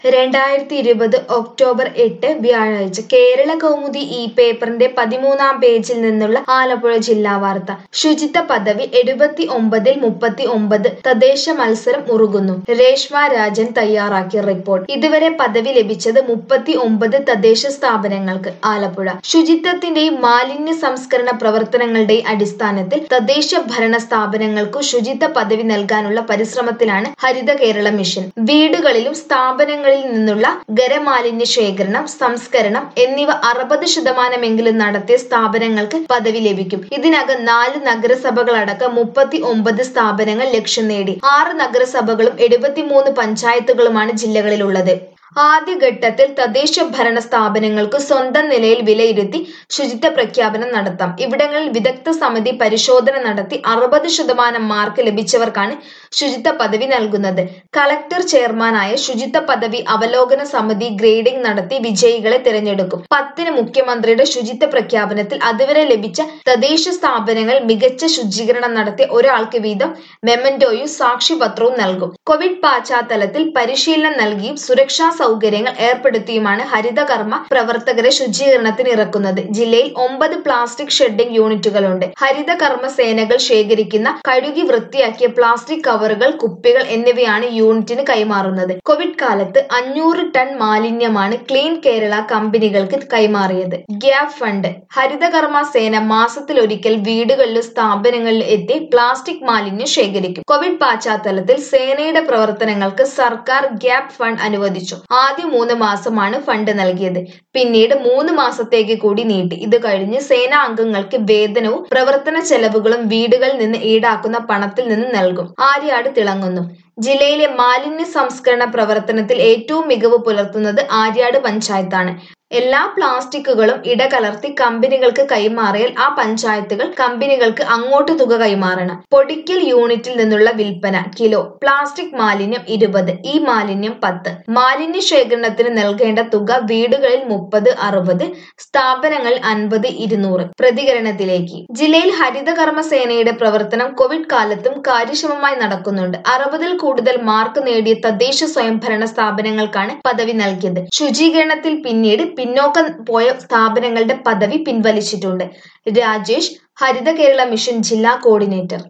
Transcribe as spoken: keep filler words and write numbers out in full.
രണ്ടായിരത്തി ഇരുപത് ഒക്ടോബർ എട്ട് വ്യാഴാഴ്ച കേരള കൗമുദി ഈ പേപ്പറിന്റെ പതിമൂന്നാം പേജിൽ നിന്നുള്ള ആലപ്പുഴ ജില്ലാ വാർത്ത. ശുചിത്വ പദവി എഴുപത്തി ഒമ്പതിൽ മുപ്പത്തി ഒമ്പത് തദ്ദേശ മത്സരം ഉറുകുന്നു. രേഷ്മ രാജൻ തയ്യാറാക്കിയ റിപ്പോർട്ട്. ഇതുവരെ പദവി ലഭിച്ചത് മുപ്പത്തി ഒമ്പത് തദ്ദേശ സ്ഥാപനങ്ങൾക്ക്. ആലപ്പുഴ ശുചിത്വത്തിന്റെയും മാലിന്യ സംസ്കരണ പ്രവർത്തനങ്ങളുടെയും അടിസ്ഥാനത്തിൽ തദ്ദേശ ഭരണ സ്ഥാപനങ്ങൾക്കു ശുചിത്വ പദവി നൽകാനുള്ള പരിശ്രമത്തിലാണ് ഹരിത കേരള മിഷൻ. വീടുകളിലും സ്ഥാപനങ്ങളിൽ നിന്നുള്ള ഖരമാലിന്യ ശേഖരണം, സംസ്കരണം എന്നിവ അറുപത് ശതമാനമെങ്കിലും നടത്തിയ സ്ഥാപനങ്ങൾക്ക് പദവി ലഭിക്കും. ഇതിനകം നാല് നഗരസഭകളടക്കം മുപ്പത്തി ഒമ്പത് സ്ഥാപനങ്ങൾ ലക്ഷ്യം നേടി. ആറ് നഗരസഭകളും എഴുപത്തിമൂന്ന് പഞ്ചായത്തുകളുമാണ് ജില്ലകളിലുള്ളത്. ആദ്യഘട്ടത്തിൽ തദ്ദേശ ഭരണ സ്ഥാപനങ്ങൾക്ക് സ്വന്തം നിലയിൽ വിലയിരുത്തി ശുചിത്വ പ്രഖ്യാപനം നടത്താം. ഇവിടങ്ങളിൽ വിദഗ്ധ സമിതി പരിശോധന നടത്തി അറുപത് ശതമാനം മാർക്ക് ലഭിച്ചവർക്കാണ് ശുചിത്വ പദവി നൽകുന്നത്. കളക്ടർ ചെയർമാനായ ശുചിത്വ പദവി അവലോകന സമിതി ഗ്രേഡിംഗ് നടത്തി വിജയികളെ തിരഞ്ഞെടുക്കും. പത്തിന് മുഖ്യമന്ത്രിയുടെ ശുചിത്വ പ്രഖ്യാപനത്തിൽ അതുവരെ ലഭിച്ച തദ്ദേശ സ്ഥാപനങ്ങൾ മികച്ച ശുചീകരണം നടത്തിയ ഒരാൾക്ക് വീതം മെമന്റോയും സാക്ഷ്യപത്രവും നൽകും. കോവിഡ് പശ്ചാത്തലത്തിൽ പരിശീലനം നൽകിയും സുരക്ഷാ സൗകര്യങ്ങൾ ഏർപ്പെടുത്തിയുമാണ് ഹരിതകർമ്മ പ്രവർത്തകരെ ശുചീകരണത്തിന് ഇറക്കുന്നത്. ജില്ലയിൽ ഒമ്പത് പ്ലാസ്റ്റിക് ഷെഡിംഗ് യൂണിറ്റുകളുണ്ട്. ഹരിതകർമ്മ സേനകൾ ശേഖരിക്കുന്ന കഴുകി വൃത്തിയാക്കിയ പ്ലാസ്റ്റിക് കവറുകൾ, കുപ്പികൾ എന്നിവയാണ് യൂണിറ്റിന് കൈമാറുന്നത്. കോവിഡ് കാലത്ത് അഞ്ഞൂറ് ടൺ മാലിന്യമാണ് ക്ലീൻ കേരള കമ്പനികൾക്ക് കൈമാറിയത്. Gap fund. ഹരിതകർമ്മ സേന മാസത്തിലൊരിക്കൽ വീടുകളിലും സ്ഥാപനങ്ങളിലും എത്തി പ്ലാസ്റ്റിക് മാലിന്യം ശേഖരിക്കും. കോവിഡ് പശ്ചാത്തലത്തിൽ സേനയുടെ പ്രവർത്തനങ്ങൾക്ക് സർക്കാർ ഗ്യാപ് ഫണ്ട് അനുവദിച്ചു. ആദ്യ മൂന്ന് മാസമാണ് ഫണ്ട് നൽകിയത്. പിന്നീട് മൂന്ന് മാസത്തേക്ക് കൂടി നീട്ടി. ഇത് കഴിഞ്ഞ് സേനാ അംഗങ്ങൾക്ക് വേതനവും പ്രവർത്തന ചെലവുകളും വീടുകളിൽ നിന്ന് ഈടാക്കുന്ന പണത്തിൽ നിന്ന് നൽകും. ആര്യാട് തിളങ്ങുന്നു. ജില്ലയിലെ മാലിന്യ സംസ്കരണ പ്രവർത്തനത്തിൽ ഏറ്റവും മികവ് പുലർത്തുന്നത് ആര്യാട് പഞ്ചായത്താണ്. എല്ലാ പ്ലാസ്റ്റിക്കുകളും ഇടകലർത്തി കമ്പനികൾക്ക് കൈമാറിയാൽ ആ പഞ്ചായത്തുകൾ കമ്പനികൾക്ക് അങ്ങോട്ട് തുക കൈമാറണം. പൊടിക്കൽ യൂണിറ്റിൽ നിന്നുള്ള വിൽപ്പന കിലോ പ്ലാസ്റ്റിക് മാലിന്യം ഇരുപത്, ഈ മാലിന്യം പത്ത്. മാലിന്യ ശേഖരണത്തിന് നൽകേണ്ട തുക വീടുകളിൽ മുപ്പത് അറുപത്, സ്ഥാപനങ്ങളിൽ അൻപത് ഇരുന്നൂറ്. പ്രതികരണത്തിലേക്ക്. ജില്ലയിൽ ഹരിതകർമ്മ സേനയുടെ പ്രവർത്തനം കോവിഡ് കാലത്തും കാര്യക്ഷമമായി നടക്കുന്നുണ്ട്. അറുപതിൽ കൂടുതൽ മാർക്ക് നേടിയ തദ്ദേശ സ്വയംഭരണ സ്ഥാപനങ്ങൾക്കാണ് പദവി നൽകിയത്. ശുചീകരണത്തിൽ പിന്നീട് പിന്നോക്കം പോയ സ്ഥാപനങ്ങളുടെ പദവി പിൻവലിച്ചിട്ടുണ്ട്. രാജേഷ്, ഹരിത കേരള മിഷൻ ജില്ലാ കോർഡിനേറ്റർ.